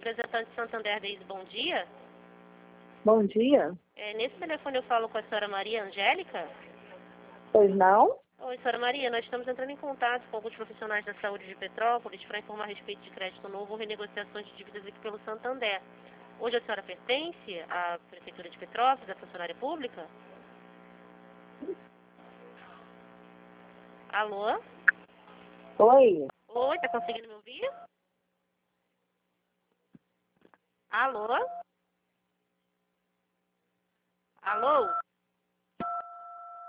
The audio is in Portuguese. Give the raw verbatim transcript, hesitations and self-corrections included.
representante Santander Days, bom dia. Bom dia. É, nesse telefone eu falo com a senhora Maria Angélica? Pois não? Oi, senhora Maria, nós estamos entrando em contato com alguns profissionais da saúde de Petrópolis para informar a respeito de crédito novo ou renegociações de dívidas aqui pelo Santander. Hoje a senhora pertence à Prefeitura de Petrópolis, à funcionária pública? Alô? Oi. Oi, tá conseguindo me ouvir? Alô?